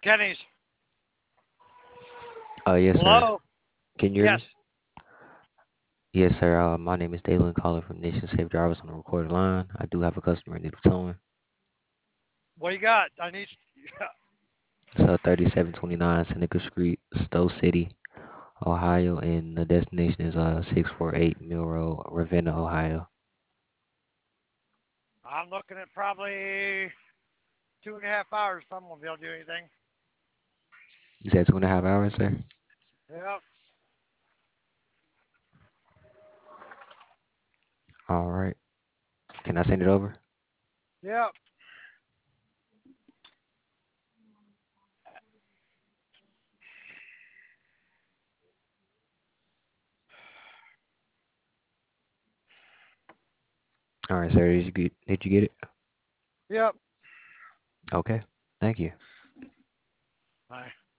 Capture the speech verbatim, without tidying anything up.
Kenny's. Uh, yes, sir. Hello? Can you hear Yes. me? Yes, sir. Uh, my name is Dalen calling from Nation Safe Drivers on the recorded line. I do have a customer in need of towing. What you got? I need. It's uh, thirty-seven twenty-nine Seneca Street, Stowe City, Ohio, and the destination is uh six forty-eight Mill Road, Ravenna, Ohio. I'm looking at probably two and a half hours. Someone will be able to do anything. You said two and a half hours, sir? Yep. All right. Can I send it over? Yep. All right, sir. Did you get, did you get it? Yep. Okay. Thank you. Bye.